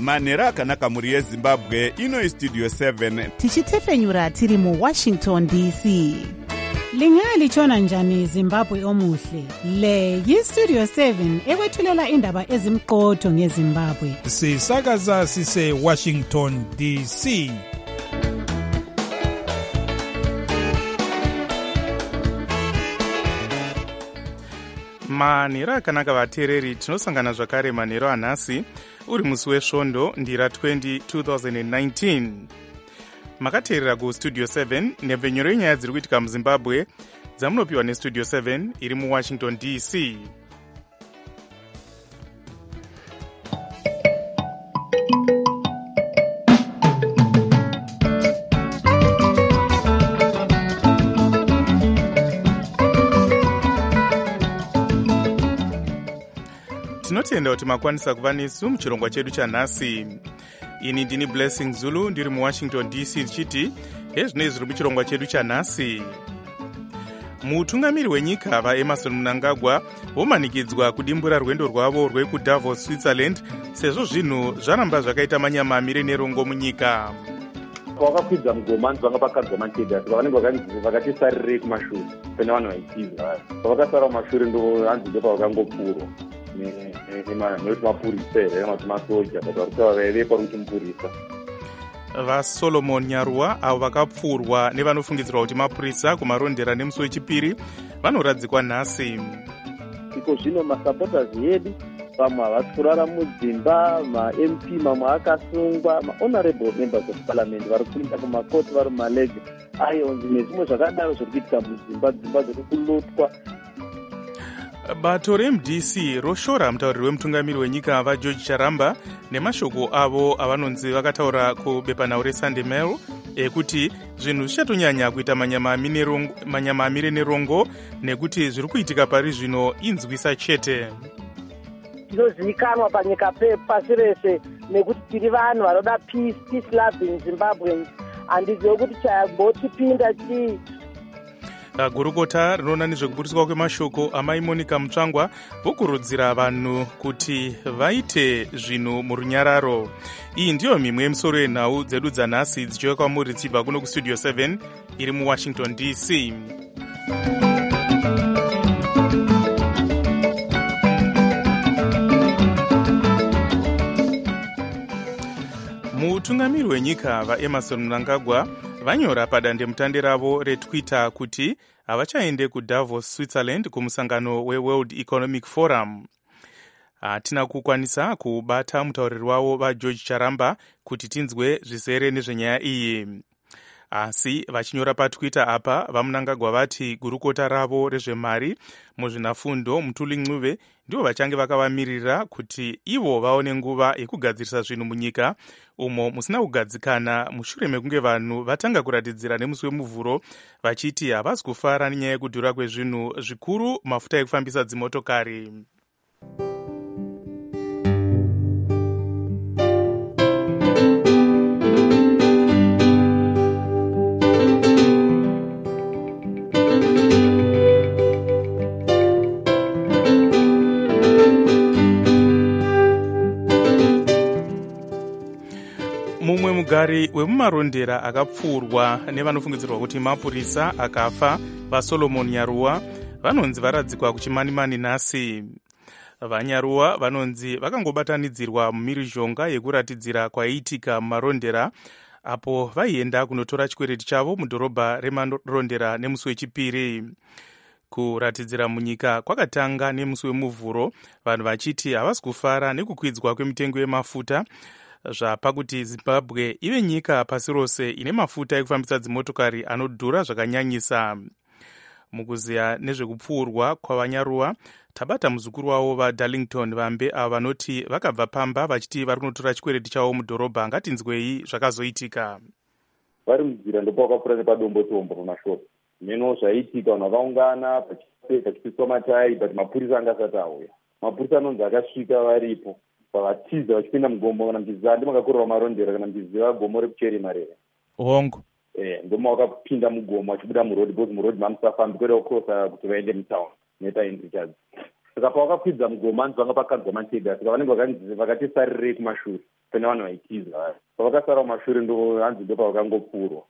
manhero akanaka mhuri yezimbabwe. Ino istudio 7 tichitefenyura tiri muwashington dc. Lingalitshona njani Zimbabwe omuhle? Le yistudio 7 ekwethulela indaba ezimqotho ngeZimbabwe. Sisakaza sise Washington DC. Manhero akanaka vateereri, tinosangana zvakare manhero anhasi uri musi wesvondo ndira 2019. Makateerera kustudio 7 nhemvenyuro yenyaya dziri kuitika muzimbabwe dzamunopiwa nestudio 7 iri muwashington dc. Tinotenda kuti makwanisa kuva nesu muchirongwa chedu chanhasi. Ini ndini Blessing Zulu ndiri muwashington dc ndichiti hezvinei zviri muchirongwa chedu chanhasi. Mutungamiri wenyika vaEmerson Mnangagwa vomanikidzwa kudimbura rwendo rwavo rwekudavos Switzerland sezvo zvinhu zvaramba zvakaita manyamamire nerongo munyika. Vakakwidza mugomanzi vanga pakadzwa machedha vanenge vakati sarirei kumashure pene vanhu vaitiza pavakasara kumashure ndo hanzi ndo pavakangopfurwa nekuti mapurisa here kana kuti masoja but varikutaura vaivekwa kuti mupurisa. VaSolomon Nyaruwa avo vakapfurwa nevanofungidzirwa kuti mapurisa kumarondera nemusi wechipiri vanoradzikwa nhasi. Iko zvino masupporters edu vamwe havasi kurara mudzimba, ma-MP mamwe akasungwa, ma-honorable members of parliament vari kuinda kumakoti vari mumalege ayonzi nezvimwe zvakadaro zviri kuitika mudzimba, dzimba dziri kulotwa. Bato reMDC roshora mutauriri wemutungamiri wenyika vaGeorge Charamba nemashoko avo avanonzi vakataura kubepanhau reSunday Mail ekuti zvinhu zvichatonyanya kuita manyamamire nerongo nekuti zviri kuitika pari zvino inzwisa chete. Tinozivikanwa panyika pasi rese nekuti tiri vanhu vanoda peace loving Zimbabweans. Handizivi kuti chayambotipinda chii. Gurukota rinoona nezvekubudiswa kwemashoko amai Monica Mutsvangwa vokurudzira vanhu kuti vaite zvinhu murunyararo. Iyi ndiyo mimwe yemisoro yenhau dzedu dzanhasi dzichiuya kwamuri dzichibva kuno kustudio 7 iri muwashington dc. Mutungamiri wenyika vaEmerson Mnangagwa vanyora padandemutande ravo reTwitter kuti havachaende kuDavos Switzerland kumusangano weWorld Economic Forum. Hatina kukwanisa kubata mutauriri wavo vaGeorge Charamba kuti tinzwe zvizere nezvenyaya iyi. Asi vachinyora paTwitter apa vaMnangagwa vati gurukota ravo rezvemari muzvinafundo Mutuli Ncube ndivo vachange vakavamirira kuti ivo vaone nguva yekugadzirisa zvinhu munyika umo musina kugadzikana mushure mekunge vanhu vatanga kuratidzira nemusi wemuvhuro vachiti havasi kufara nenyaya yekudhura kwezvinhu zvikuru mafuta ekufambisa dzimotokari. Mumwe mugari wemumarondera akapfurwa nevanofungidzirwa kuti mapurisa akafa vaSolomon Nyaruwa vanonzi varadzikwa kuchimanimani nhasi. VaNyaruwa vanonzi vakangobatanidzirwa mumhirizhonga yekuratidzira kwaiitika mumarondera apo vaienda kunotora chikwereti chavo mudhorobha remarondera nemusi wechipiri. Kuratidzira munyika kwakatanga nemusi wemuvhuro vanhu vachiti havasi kufara nekukwidzwa kwemitengo yemafuta zvapakuti Zimbabwe ive nyika pasi rose ine mafuta ekufambisa dzimotokari anodhura zvakanyanyisa. Mukuziya nezvekupfuurwa kwavaNyaruwa tabata muzukuru wavo vaDarlington Vambe avo vanoti vakabva pamba vachiti vari kunotora chikwereti chavo mudhorobha. Ngatinzwei zvakazoitika. Vari munzira ndopavakapfuura nepadombotombo pamashopu meno zvaiitika vanhu vakaungana pachipiswa matayi but mapurisa anga asati auya. Mapurisa anonzi akasvika varipo vavatiza vachipinda mugomo kana mbizi ndimakakurwa marondera kana mbizi vagomo rekucheri marere hongo ndoma wakapinda mugomo vachibuda murodi because murodi mamusafambi kweda kukrosa kuti vaende mutaun netainrichadzi saka pavakakwidza mugomo hanzi vanga pakadzwa machedha saka vanenge vakati sarirei kumashure pane vanhu vaitiza. Pavakasara mumashure ndo hanzi ndo pavakangopfurwa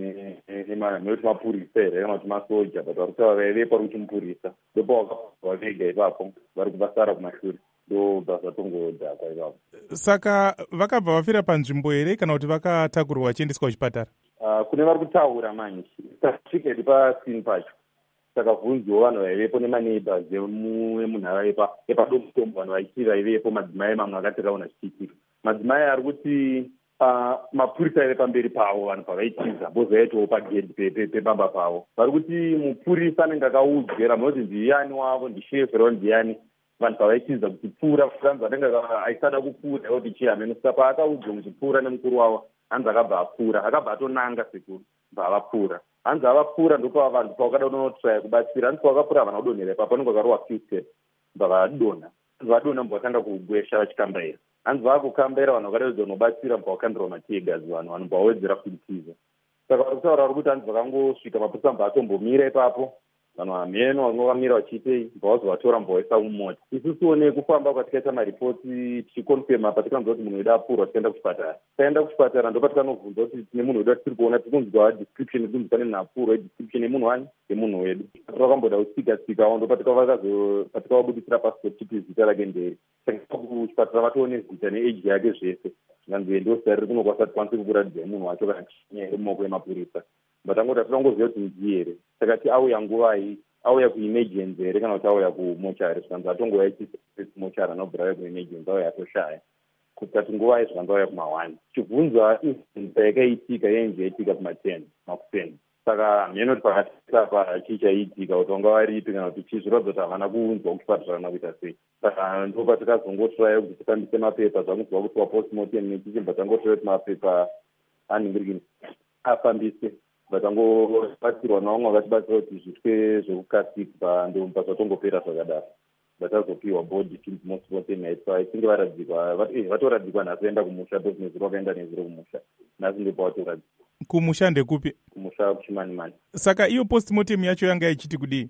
nekuti mapurisa here kana kuti masoja, but vari kutaura vaivepo vari kuti mupurisa. Ndo pavakapfurwa vega ipapo vari vasara kumashure, ndo basa tongodhakwa ipapo. Saka vakabva vafira panzvimbo here kana kuti vakatakurwa vachiendeswa kuchipatara? Kune vari kutaura manje tasvika iri pasini pacho, saka bvunziwo vanhu vaivepo nemaneighbors emunharaunda yepadomtombo, vanhu vaivepo, madzimai mamwe akati raona zvichiitika. Madzimai ari kuti mapurisa aive pamberi pavo vanhu pavaitiza, bozaitowo pagedhi pebamba pavo. Vari kuti mupurisa anenge akaudzera munoti ndiyani wavo, ndishefero ndiyani, vanhu pavaitiza kuti pfuura kusanzi anenge aisada kupfuura kuti chiyameno. Saka paakaudzwa kuti pfuura nemukuru wavo, hanzi akabva apfuura, akabva atonanga sekuru bavapfuura. Hanzi avapfuura ndopava vanhu pavakada kunotraya kubatsira. Hanzi pavakapfuura vanhu vadonhera ipapo, panenge pakarohwa few steps mbavadonha. Vadonha mbavakanda kugwesha vachikambaira. Hanzi vakukambaira vanhu vakadaidza kunobatsira mbavakandirwa mategas, vanhu mbavawedzera kuitiza. Saka vari kutaura vari kuti hanzi vakangosvika mapurisa mbavatombomira ipapo, vanhu vamheno vamwe vamira vachiitei, mbavazovatora mbavaisa mumota. Isusuwo nekufamba kwatikaita maripoti tichikonfema patikanzwa kuti munhu wedu apfurwa tikaenda kuchipatara. Taenda kuchipatara ndopatikanoubvunza kuti tine munhu wedu watiri kuona, tiri kunzwa description kunzi pane munhu apfurwa, description yemunhu wani yemunhu wedu. Takakamboda kutsika-tsikawo ndopatikavabudisira passport tipi zita rake nderi. Saka kuchipatara vatoone zita neage yake zvese, zvikanzi ndosa riri kunokwasa tikwanise kukuratidza munhu wacho kana chinyaya mumaoko emapurisa. Batangoti hatinongoziva kuti ndii here. Saka auya nguvai, auya kuemergency here kana kuti auya kumochari, zvikanzi atongouya kumochari anobvira auya kuemergency, auya atoshaya. Kuti nguvai zvikanzi auya kuma1. Tichibvunza incident yakaitika yainzi yaitika kuma10 maku10. Saka mhenoti pakatiapa chii chaiitika, kuti vanga varipi kana kuti chii, zviratidza kuti havana kuunzwa kuchipatara kana kuita sei. Saka ndopatikazongotraya kuti tikambise mapepa zvakunzwa kuti wapostmortem nechichimba tangotraya kuti mapepa anhingirikini afambise. Vatangobatsirwa navamwe vakatibatsira kuti zvitwe zvekukasika ndopazvatongopera zvakadaro. Vatazopiwa body postmortem yaitwa isinge vatoradzikwa nhasi vaenda kumusha, ndozvinezuro vakaenda nezuro kumusha, nhasi ndipo vatoradzikwa. Kumusha ndekupi? Kumusha kuchimanimani. Saka iyo postmortem yacho yanga ichiti kudii?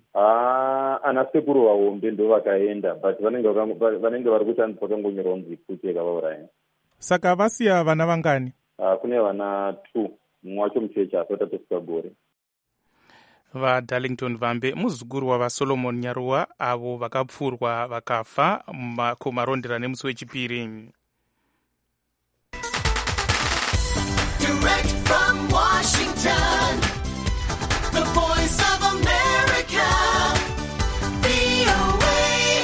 Ana sekuru vahombe ndo vakaenda, but vanenge vari kuti hanzi pakangonyorwa kunzi kuteka vauraya. Saka vasiya vana vangani? Kune vana 2, mumwe wacho mucheche asati atosvika gore. VaDarlington Vambe, muzukuru wavaSolomon Nyaruwa, avo vakapfurwa vakafa kumarondera nemusi wechipiri. Direct from Washington, the voice of America, VOA.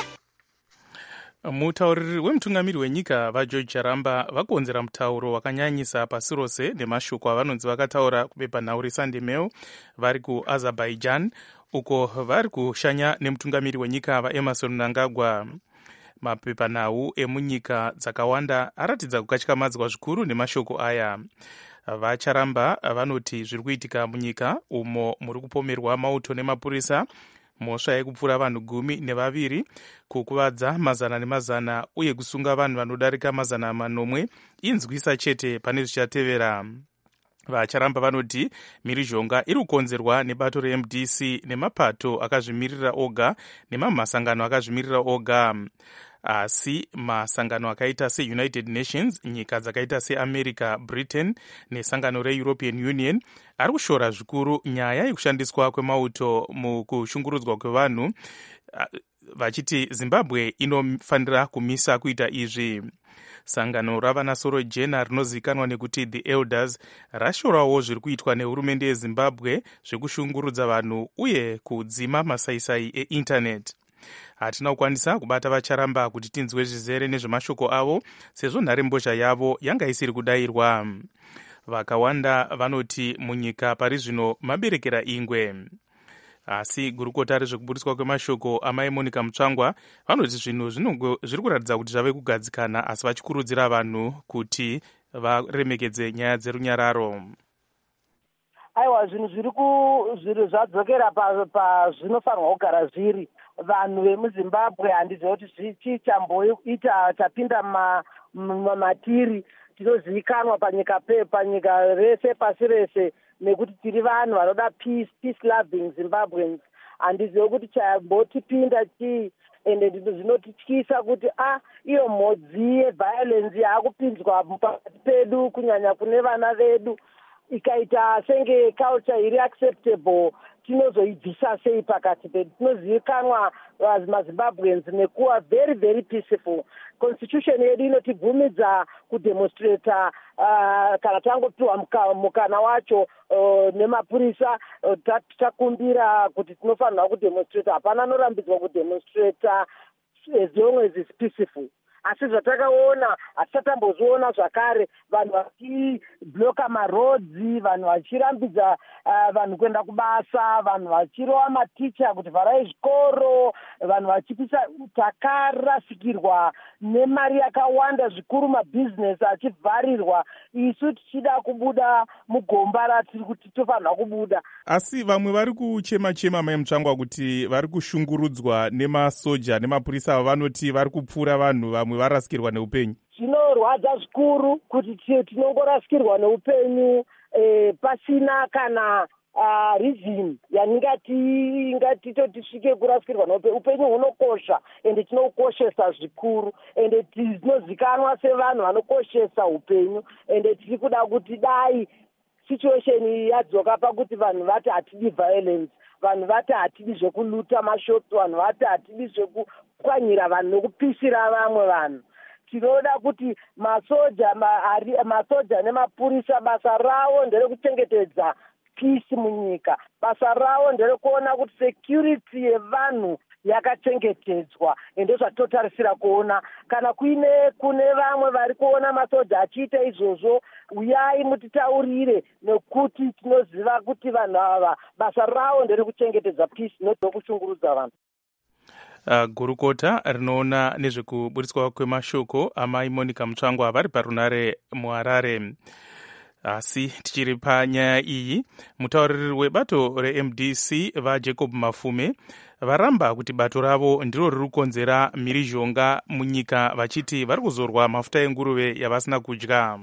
Mutauriri wemutungamiri wenyika vaGeorge Charamba vakonzera mutauro wakanyanyisa pasi rose nemashoko avanonzi vakataura kupepanhau reSunday Mail vari kuAzerbaijan, uko vari kushanya nemutungamiri wenyika vaEmerson Mnangagwa. Mapepanhau emunyika dzakawanda aratidza kukatyamadzwa zvikuru nemashoko aya. VaCharamba vanoti zviri kuitika munyika umo muri kupomerwa mauto nemapurisa, mhosva yekupfura vanhu 12, kukuvadza mazana nemazana uye kusunga vanhu vanodarika mazana manomwe inzwisa chete pane zvichatevera. VaCharamba vanoti mhirizhonga iri kukonzerwa nebato reMDC nemapato akazvimirira oga nemamasangano akazvimirira oga. Asi masangano akaita seUnited Nations, nyika dzakaita seAmerica, Britain nesangano reEuropean Union ari kushora zvikuru nyaya yekushandiswa kwemauto mukushungurudzwa kwevanhu, vachiti Zimbabwe inofanira kumisa kuita izvi. Sangano ravanasoro jena rinozivikanwa nekuti The Elders rashorawo zviri kuitwa nehurumende yeZimbabwe zvekushungurudza vanhu uye kudzima masaisai einternet. Hatina kukwanisa kubata VaCharamba kuti tinzwe zvizere nezvemashoko avo, sezvo nharembozha yavo yanga isiri kudayirwa. Vakawanda vanoti munyika pari zvino maberekera ingwe. Asi gurukota rezvekubudiswa kwemashoko amai Monica Mutsvangwa vanoti zvinhu zviri kuratidza kuti zvave kugadzikana, asi vachikurudzira vanhu kuti varemekedze nyaya dzerunyararo. Aiwa, zvinhu zvadzokera pazvinofanirwa kugara zviri. Vanhu vemuZimbabwe handiziva kuti chichamboita chapinda matiri. Tinozivikanwa panyika rese pasi rese nekuti tiri vanhu vanoda peace loving Zimbabweans. Handiziva kuti chambotipinda chii. ende zvinotityisa kuti iyo mhodzi yeviolence yaakupinzwa pakati pedu kunyanya kune vana vedu ikaita senge culture iri acceptable tinozoibvisa sei pakati pedu. Tinozivikanwa mazimbabweans nekuva very very peaceful. Constitution yedu inotibvumidza kudemonstrata kana tangopiwa mukana wacho nemapurisa takumbira kuti tinofanirwa kudemonstrata. Hapana anorambidzwa kudemonstrata as long as it's peaceful. Asi zvatakaona hatisatamboziona zvakare vanhu vachibloka marodzi, vanhu vachirambidza vanhu kuenda kubasa, vanhu vachirova maticha kuti vharai zvikoro, vanhu vachipisa. Takarasikirwa nemari yakawanda zvikuru, mabhizinesi achivharirwa, isu tichida kubuda mugomba ratiri kuti tofanirwa kubuda. Asi vamwe vari kuchema-chema mai Mutsvangwa kuti vari kushungurudzwa nemasoja nemapurisa vanoti vari kupfura vanhu, vamwe varasikirwa neupenyu. Zvinorwadza zvikuru kuti tinongorasikirwa neupenyu pasina kana reason yatingati tisvike kurasikirwa neupenyu. Upenyu hunokosha ende tinokoshesa zvikuru, ende tinozikanwa sevanhu vanokoshesa upenyu, ende tiri kuda kuti dai situation yadzoka pakuti vanhu vati hatidi violence, vanhu vati hatidi zvekuluta mashopu, vanhu vati hatidi zvekupwanyira vanhu nekupisira vamwe vanhu. Tinoda kuti masoja nemapurisa basa ravo nderekuchengetedza peace munyika. Basa ravo nderekuona kuti security yevanhu yakachengetedzwa, ende zvatotarisira kuona. Kana kune vamwe vari kuona masoja achiita izvozvo, uyai mutitaurire, nekuti tinoziva kuti vanhu ava basa ravo nderekuchengetedza peace, nokushungurudza vanhu. Gurukota rinoona nezvekuburitswa kwemashoko amai Monica Mutsvangwa vari parunare muHarare. Asi tichiri panyaya iyi, mutauriri webato reMDC vaJacob Mafume varamba kuti bato ravo ndiro riri kukonzera mhirizhonga munyika, vachiti vari kuzorwa mafuta enguruve yavasina kudya.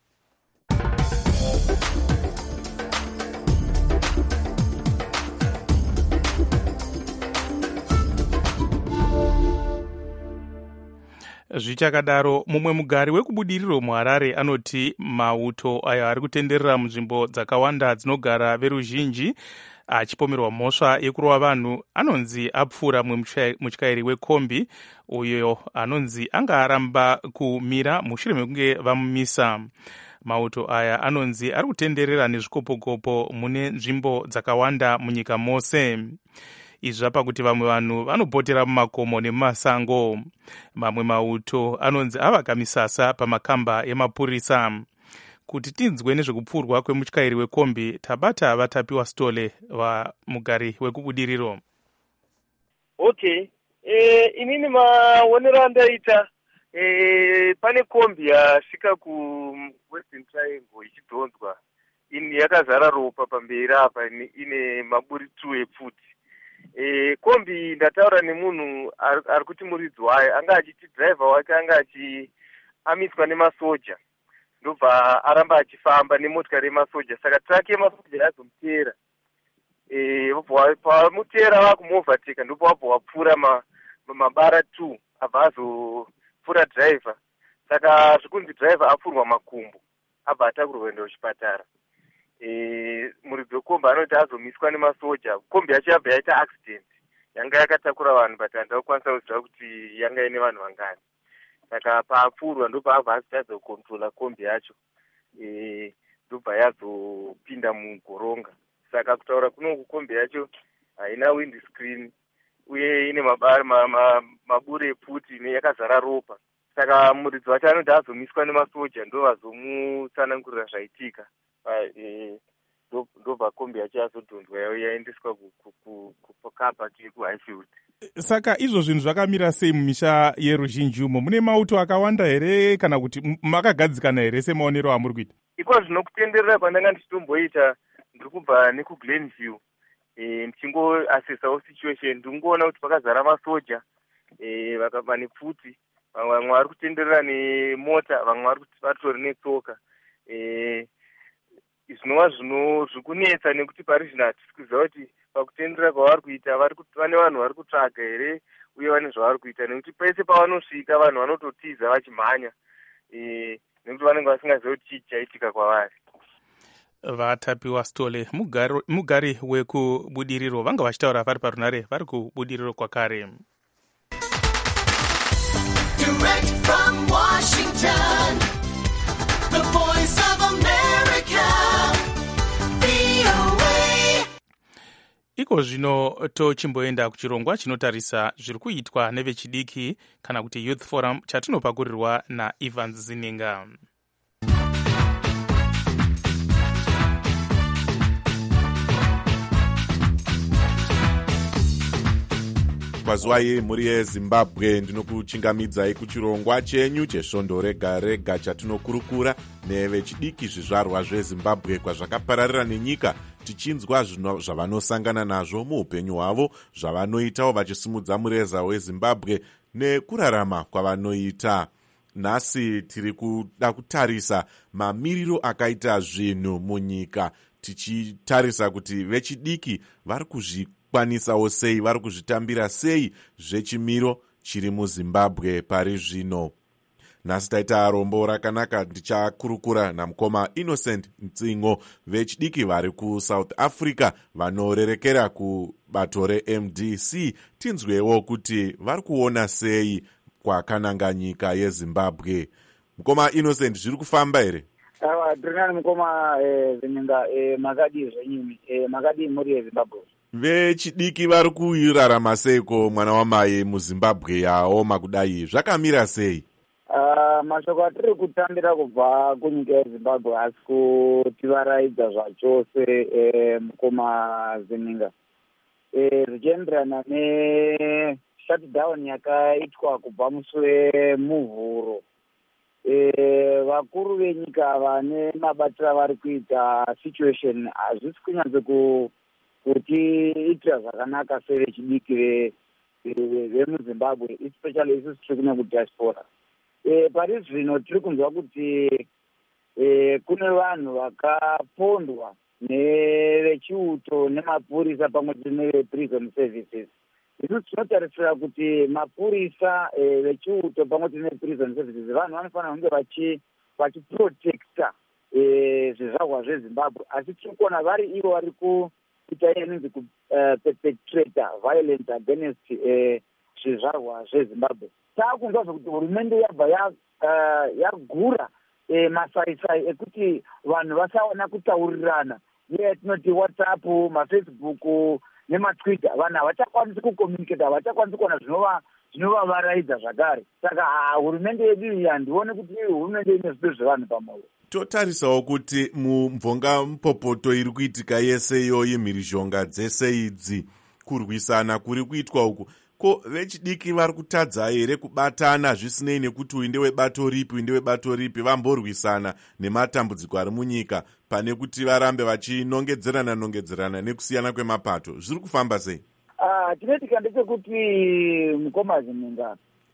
Zvichakadaro, mumwe mugari wekubudiriro muHarare anoti mauto ayo ari kutenderera munzvimbo dzakawanda dzinogara veruzhinji achipomerwa mhosva yekurova vanhu anonzi apfuura mumwe mutyairi wekombi uyo anonzi anga aramba kumira mushure mekunge vamumisa. Mauto aya anonzi ari kutenderera nezvikopokopo mune nzvimbo dzakawanda munyika mose. Izvi zvapa kuti vamwe vanhu vanopotera mumakomo nemumasango. Mamwe mauto anonzi avaka misasa pamakamba emapurisa. Kuti tinzwe nezvekupfurwa kwemutyairi wekombi, tabata vatapiwa Stole mugari wekubudiriro. Okay, inini maonero andaita, pane kombi yasvika kuWestern Triangle ichidhonzwa, yakazara ropa pamberi apa, ine maburi 2 epfuti. Kombi ndataura nemunhu ari kuti muridzi wayo anga achiti driver wake anga amiswa nemasoja, ndobva aramba achifamba nemotikari yemasoja, saka traki yemasoja yazomutera. Pamutera vakumuovateka ndipo wabva wapfuura mabara 2 abva azopfuura driver, saka zvikunzi driver apfurwa makumbo abva atakurwa kuenda kuchipatara. Muridzi wekombi anoti azomiswa nemasoja. Kombi yacho yabva yaita accident, yanga yakatakura vanhu but handakwanisa kuziva kuti yanga ine vanhu vangani. Saka paapfurwa ndopabva azotadza kukontrola kombi yacho, ndobva yazopinda mugoronga. Saka kutaura kunoku kombi yacho haina wind screen uye ine maburi epfuti yakazara ropa. Saka muridzi wacho anoti azomiswa nemasoja ndovazomutsanangurira zvaitika. Ndobva kombi yacho yazodhonzwa yaendeswa kukapa kuHighfield. Saka izvo zvinhu zvakamira sei mumisha yeruzhinji umo? Mune mauto akawanda here kana kuti makagadzikana here semaonero amuri kuita? Iko zvinokutenderera kwandanga ndichitomboita, ndiri kubva nekuGlenview ndichingoasesawo situation, ndingoona kuti pakazara masoja vane pfuti, vamwe vari kutenderera nemota, vamwe vatori netsoka. Zvinova zvikunetsa nekuti parizvino hatisi kuziva kuti pakutendera kwavari kuita vane vanhu vari kutsvaga here uye vane zvavari kuita, nekuti pese pavanosvika vanhu vanototiza vachimhanya nekuti vanenge vasingazoti chii chaitika kwavari. Vatapiwa Stole, mugari wekubudiriro, vanga vachitaura vari parunare vari kubudiriro kwakare. Direct from Washington, the voice of America, VOA. Iko zvino tochimboenda kuchirongwa chinotarisa zviri kuitwa nevechidiki kana kuti Youth Forum chatinopakurirwa naIvan Zininga. Mazuva muri yeZimbabwe ndinokuchingamidzai kuchirongwa chenyu chesvondo rega rega chatinokurukura nevechidiki zvizvarwa zveZimbabwe kwazvakapararira nenyika, tichinzwa zvavanosangana nazvo muupenyu hwavo, zvavanoitawo vachisimudza mureza weZimbabwe nekurarama kwavanoita. Nhasi tiri kuda kutarisa mamiriro akaita zvinhu munyika, tichitarisa kuti vechidiki vari kuzvikwanisawo sei, vari kuzvitambira sei zvechimiro chiri muZimbabwe pari zvino. Nhasi taita rombo rakanaka, ndichakurukura namukoma Innocent Mtsingo, vechidiki vari kuSouth Africa vanorerekera kubato reMDC. Tinzwewo kuti vari kuona sei kwakananga nyika yeZimbabwe. Mukoma Innocent, zviri kufamba here? Tirinani mukoma Zininga, makadi zvenyini, makadi muri yeZimbabwe. Vechidiki vari kuirarama seiko mwana wamai muZimbabwe yaoma kudai, zvakamira sei? Mashoko atiri kutambira kubva kunyika yeZimbabwe asi kutivaraidza zvachose mukoma Zininga, zvichienderana neshutdown yakaitwa kubva mushure muvhuro. Vakuru venyika vane mabatiro avari kuita situation hazvisi kunyanze kutiitira zvakanaka sevechidiki vemuZimbabwe, especially isusu tiri kuno kudiaspora. Pari zvino tiri kunzwa kuti kune vanhu vakapondwa nevechiuto nemapurisa pamwe chete neveprison services. Isusu tinotarisira kuti mapurisa, vechiuto pamwe chete neprison services vanhu vanofanira kunge vachiprotecta zvizvarwa zveZimbabwe, asi tiri kuona vari ivo vari kuita inonzi kuperpetrata violence against zvizvarwa zveZimbabwe. Taakunzwa zvokuti hurumende yabva yagura masaisai ekuti vanhu vasaona kutaurirana, tinoti WhatsApp, maFacebook nematwitter, vanhu havachakwanisi kucommunicate, havachakwanisi kuona zvinovavaraidza zvakare. Saka hurumende yedu handioni kuti hurumende ine zvipo zvevanhu pamwe. Totarisawo kuti mumvonga mupopoto iri kuitika yese iyoyi, mhirizhonga dzese idzi, kurwisana kuri kuitwa uku, ko vechidiki vari kutadza here kubatana zvisinei nekuti uyu ndewebato ripi, vamborwisana nematambudziko ari munyika pane kuti varambe vachinongedzerana nekusiyana kwemapato? Zviri kufamba sei? Chinoitika ndechekuti mukoma Zininga,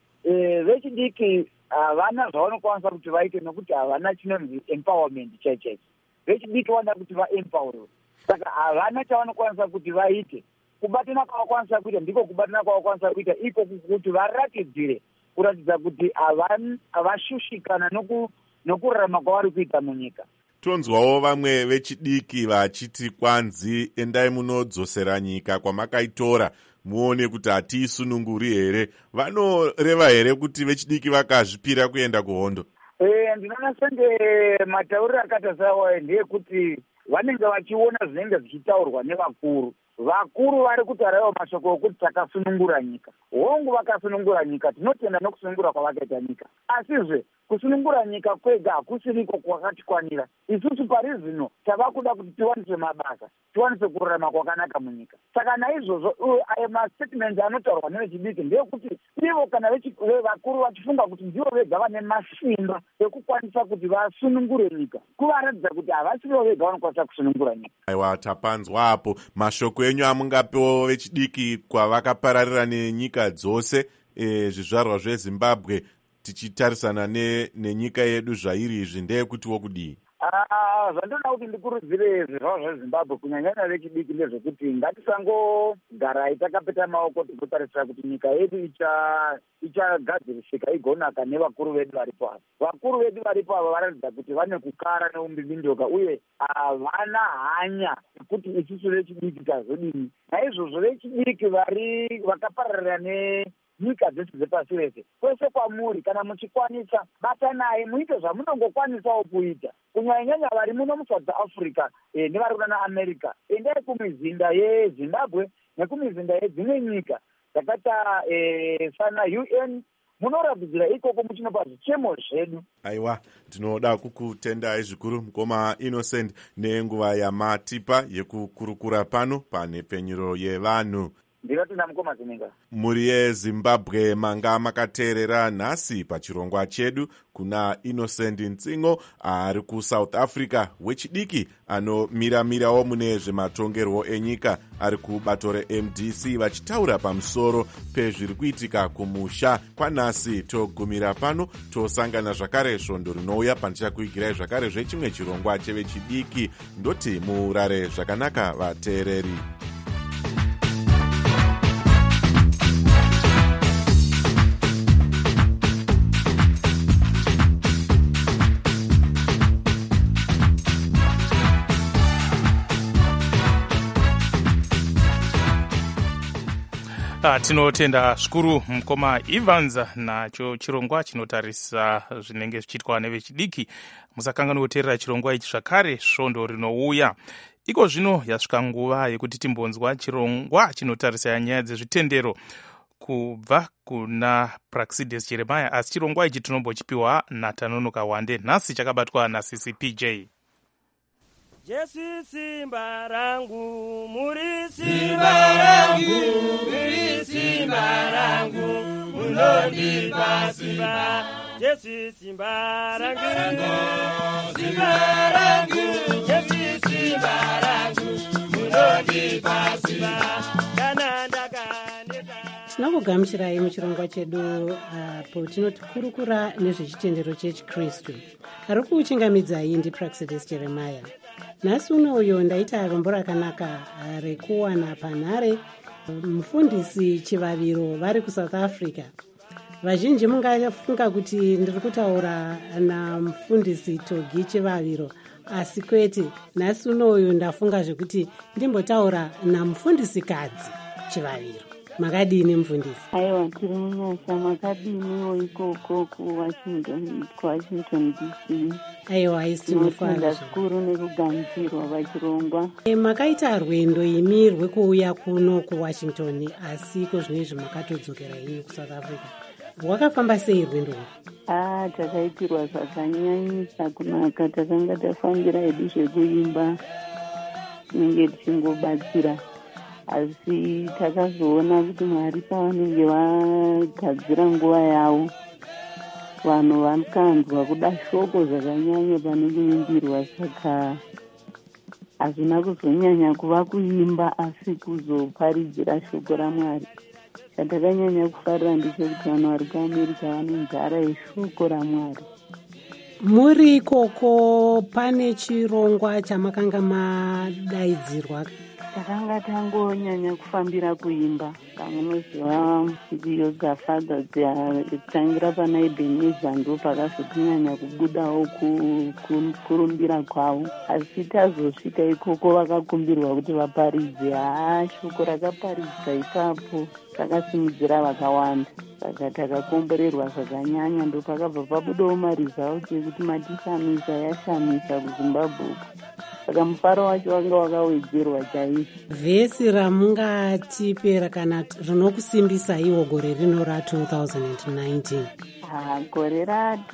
vechidiki havana zvavanokwanisa kuti vaite nokuti havana chinonzi empowerment chaicho. Vechidiki vanoda kuti vaempowerwe, saka havana chavanokwanisa kuti vaite. Kubatana kwavakwanisa kuita ndiko kubatana kwavakwanisa kuita iko kuti varatidzire kuratidza kuti havashushikana nokurarama kwavari kuita munyika. Tonzwawo vamwe vechidiki vachiti kwanzi endai munodzosera nyika kwamakaitora muone kuti hatiisununguri here. Vanoreva here kuti vechidiki vakazvipira kuenda kuhondo? Ndinoona senge matauriro akaita sawa ndeyekuti vanenge vachiona zvinenge zvichitaurwa nevakuru. Vakuru vari kutaurawo mashoko okuti takasunungura nyika. Hongu vakasunungura nyika, tinotenda nokusunungura kwavakaita nyika. Asizve kusunungura nyika kwega hakusiriko kwakatikwanira. Isusu pari zvino tava kuda kuti tiwanise mabasa, tiwanise kurarama kwakanaka munyika. Saka naizvozvo ayo mastatements anotaurwa nevechidiki ndeyekuti ivo kana vakuru vachifunga kuti ndivo vega vane masimba ekukwanisa kuti vasunungure nyika, kuvaratidza kuti havasivo vega vanokwanisa kusunungura nyika. Aiwa, tapanzwa apo. Mashoko enyu amungapewo vechidiki kwavakapararira nenyika dzose zvizvarwa zveZimbabwe tichitarisana nenyika yedu zvairi izvi ndeyekutiwo kudii? Zvandinoda kuti ndikurudzire zvirwaro zveZimbabwe kunyanyanya vechidiki ndezvekuti ngatisangogara takapeta maoko tigotarisira kuti nyika yedu ichagadzirisika igonaka nevakuru vedu varipo ava. Vakuru vedu varipo ava varatidza kuti vane kukara neumbindindoka uye havana hanya yekuti isusu vechidiki tazodini. Naizvozvo vechidiki vakapararira nyika dzese dzepasi rese, kwese kwamuri kana muchikwanisa batanai muite zvamunongokwanisawo kuita. Kunyanyanya vari muno muSouth Africa nevari kuna America, endai kumizinda yeZimbabwe nekumizinda yedzimwe nyika dzakaita sana UN, munoratidzira ikoko muchinopa zvichemo zvedu. Aiwa, tinoda kukutendai zvikuru mukoma Innocent nenguva yamatipa yekukurukura pano panhepfenyuro yevanhu. Ndinotenda mukoma Zininga. Muri yeZimbabwe manga makateerera nhasi pachirongwa chedu kuna Innocent Ntsingo ari kuSouth Africa, wechidiki anomiramirawo mune zvematongerwo enyika ari kubato reMDC, vachitaura pamusoro pezviri kuitika kumusha. Kwanhasi togumira pano, tosangana zvakare svondo rinouya pandichakuigirai zvakare zvechimwe chirongwa chevechidiki. Ndoti murare zvakanaka vateereri. Tinotenda zvikuru mukoma Evans nacho chirongwa chinotarisa zvinenge zvichiitwa nevechidiki. Musakanganwa kuteerera chirongwa ichi zvakare svondo rinouya. Iko zvino yasvika nguva yekuti timbonzwa chirongwa chinotarisa nyaya dzezvitendero kubva kuna Praxedes Jeremiah, asi chirongwa ichi tinombochipiwa naTanonoka Wande. Nhasi chakabatwa naCCPJ. Jesu simba rangu, muri simba rangu, muri simba rangu, munondipa simba. Jesu simba rangu, simba rangu, Jesu simba rangu, munondipa simba. Kana ndakaneta. Tinokugamuchirai muchirongwa chedu apo tinotikurukura nezvechitendero chechiKristu. Ari kuchingamidzai ndiPraxedes Jeremiah. Nhasi unoyo ndaita rombo rakanaka rekuwana panhare mufundisi Chivaviro vari kuSouth Africa. Vazhinji mungafunga kuti ndiri kutaura namufundisi Togi Chivaviro, asi kwete. Nhasi unoyo ndafunga zvekuti ndimbotaura namufundisi kadzi Chivaviro. Makadini mufundisi? Aiwa, tiri munyasha. Makadiniwo ikoko kuWashington DC? Aiwa, isi tinofara zvikuru nekugamuchirwa pachirongwa. Makaita rwendo imi rwekuuya kuno kuWashington, asi kozvinezvi makatodzokera imi kuSouth Africa. Rwakafamba sei rwendo urwu? Takaitirwa zvakanyanyisa kunaka. Takanga tafambira hedu zvekuimba tinenge tichingobatsira, asi takazoona kuti Mwari pavanenge vagadzira nguva yavo, vanhu vakanzwa kuda shoko zvakanyanya pane kuimbirwa, saka hazvina kuzonyanya kuva kuimba asi kuzoparidzira shoko raMwari. Chatakanyanya kufarira ndechekuti vanhu vari kuAmerika vane nzara yeshoko raMwari. Muri ikoko pane chirongwa chamakanga madaidzirwa? Takanga tangonyanya kufambira kuimba. Kamunoziva ndiyo dzafadza dzitangira pana Ebenezer, ndo pakazotinyanya kubudawo kurumbira kwavo. Asi tazosvika ikoko vakakumbirwa kuti vaparidze. Shoko rakaparidzwa ipapo takasimudzira vakawanda, saka takakomborerwa zvakanyanya. Ndo pakabva pabudawo marizauti ekuti matishamisa yashamisa kuZimbabwe. Saka mufaro wacho wanga wakawedzerwa chaizvo. Vhesi ramungatipera kana rinokusimbisa iwo gore rino ra2019? Gore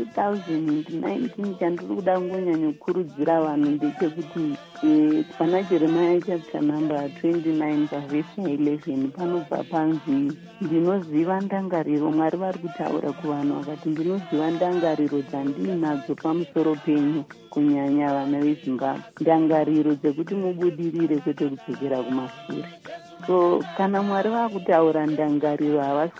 ra2019 chandiri kuda ngonyanya kukurudzira vanhu ndechekuti pana Jeremiah chapter number 29 pavhesi 11 panobva panzi, ndinoziva ndangariro. Mwari vari kutaura kuvanhu vakati, ndinoziva ndangariro dzandinadzo pamusoro penyu, kunyanya vana veZimbabwe, ndangariro dzekuti mubudirire kwete kudzokera kumashure. So kana Mwari vakutaura ndangariro havasi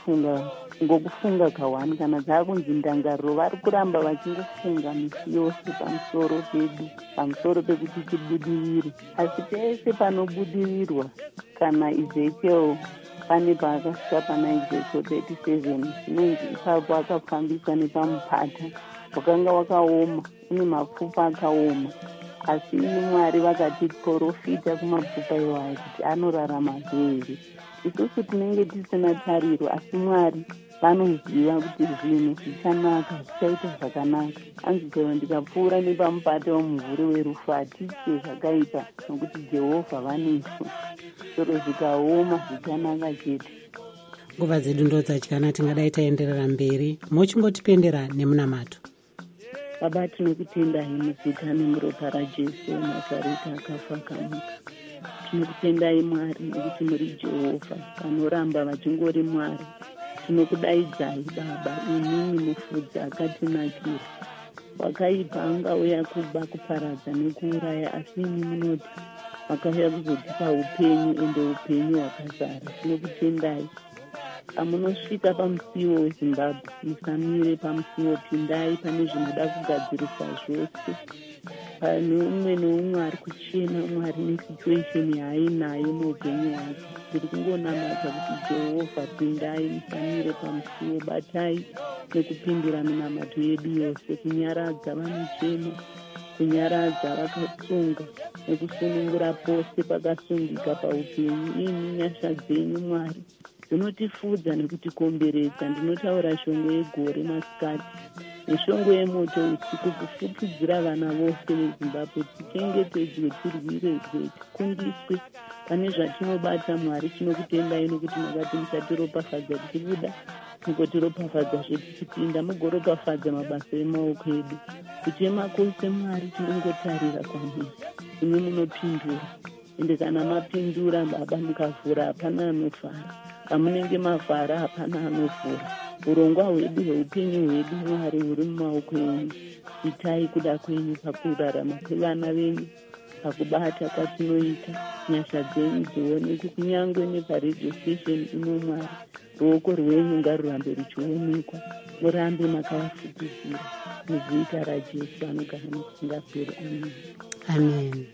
kungokufunga kawani, kana dzakunzi ndangariro vari kuramba vachingofunga misi yose pamusoro pedu, pamusoro pekuti tibudirire. Asi pese panobudirirwa, kana Ezekiel pane paakasvika pana Ezekiel 37 zvinonzi ipapo akafambiswa nepamupata wakanga wakaoma, une mapfupa akaoma. Asi Mwari vakati profita kumapfupa iwayo kuti anorarama here. Isusu tinenge tisina tariro, asi Mwari vanoziva kuti zvinhu zvichanaka, zvichaita zvakanaka. Anzi chero ndikapfuura nepamupata womumvuri werufu hatiite zvakaipa, nokuti Jehovha vanesu. Zviro zvikaoma zvichanaka chete. Nguva dzedu ndodzadya, tingadai taenderera mberi. Mochimbotipendera nemunamato. Baba, tinokutendai muzita nemuropa raJesu Nazareta akafa akamuka. Tinokutendai Mwari nekuti muri Jehovha vanoramba vachingori Mwari. Tinokudaidzai Baba, inini mufudzi akatinakira. Wakaipa angauya kuba kuparadza nekuuraya, asi imi munoti wakauya kuzotipa upenyu, ende upenyu hwakazara. Tinokutendai. Pamunosvika pamusiwo weZimbabwe, musamire pamusiwo, pindai pane zvinoda kugadzirisa zvose. Pane umwe neumwe ari kuchena, umwe ari nesituation yaainayo muupenyu hwake. Tiri kungonamata kuti Jehovha, pindai, musamire pamusiwo, batai nekupindira minamato yedu yose, kunyaradza vanochema, kunyaradza vakasunga, nekusunungura pose pakasungika paupenyu. Imi nyasha dzenyu Mwari dzinotifudza nekutikomberedza. Ndinotaura shongwe yegore masikati neshongwe yemoto usiku, kufukidzira vana vose veZimbabwe. Tichengetedzwe, tirwiredzwe, tikundiswe pane zvatinobata. Mwari, tinokutendai nokuti makati musatiropafadza tichibuda, mugotiropafadzazve tichipinda, mugoropafadza mabasa emaoko edu. Kuchema kwose Mwari tinongotarira kwamuri, imi munopindura. Ende kana mapindura Baba mukavhura, hapana anofara. Pamunenge mavhara, hapana anovhura. Urongwa hwedu hweupenyu hwedu Mwari huri mumaoko enyu. Itai kuda kwenyu pakurarama kwevana venyu, pakubata kwatinoita. Nyasha dzenyu dzionekwe kunyangwe neparedio station ino Mwari. Ruoko rwenyu ngarurambe ruchionekwa. Murambe makavafukidzira. Muzita raJesu anogara nokusingaperi. Amen. Amen.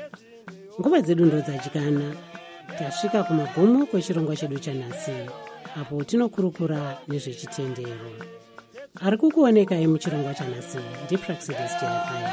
Nguva dzedu ndodzadya. Tasvika kumagumo kwechirongwa chedu chanhasi, apo tinokurukura nezvechitendero. Ari kukuonekai muchirongwa chanhasi ndiPraxidis Jenapaya.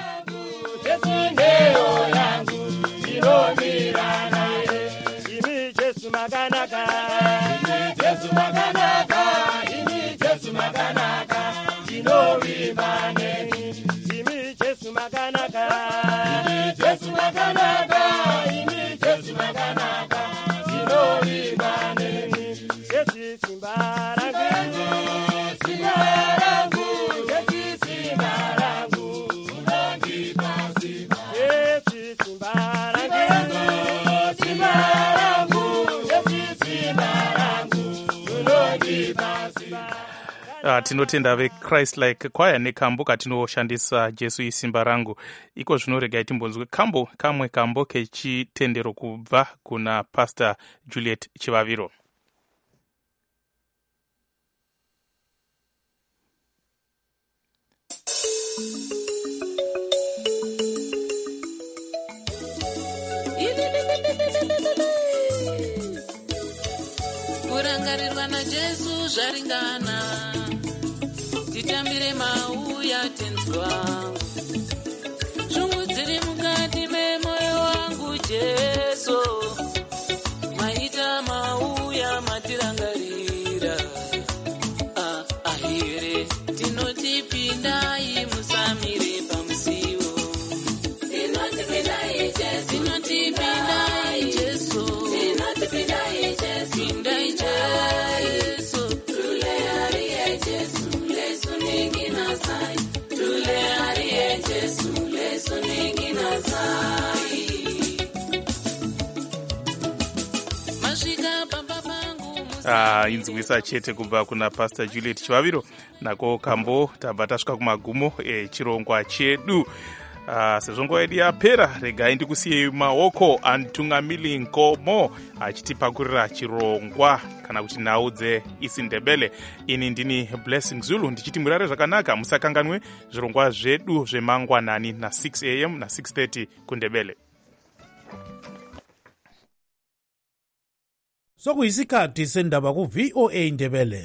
Chitendero yangu inomira naye, imi Jesu makanaka, imi Jesu makanaka, imi Jesu makanaka, inovimba neni, imi Jesu makanaka, imi Jesu makanaka, imi Jesu makanaka, inovimba neni. Jesu simba rangu, simba rangu, Jesu simba rangu, unondipa simba. Jesu simba rangu, simba rangu, Jesu simba rangu, unondipa simba. Tinotenda veChrist-like kwaya nekambo katinoshandisa Jesu isimba rangu. Iko zvinoregai timbonzwe kamwe kambo kechitendero kubva kuna Pastor Juliet Chivaviro. Kurangarirwa naJesu zvaringana, titambire mauya tenzwa, shungu dziri mukati memoyo wangu Jesu, maita mauya matirangarira. Ahere tinotipindai musamire pamusiwo, tinotipindai Jesu, tinotipindai Jesu, tinotipindai Jesu, pindai Jesu, tule hariye Jesu, lesu ningi nasai, tule hariye Jesu, lesu ningi nasai. Masvika pamba pangu inzwisa chete kubva kuna Pastor Juliet Chivaviro. Nako kambo tabva tasvika kumagumo echirongwa chedu. sezvo nguva yedu yapera, regai ndikusiyei maoko amutungamiri Nkomo achitipakurira chirongwa kana kuti nhau dzeIsindebele. Ini ndini Blessing Zulu ndichiti murare zvakanaka, musakanganwe zvirongwa zvedu zvemangwanani na6 am na6:30 kuNdebele. Sokuyisikhathi sendaba ku VOA Ndebele.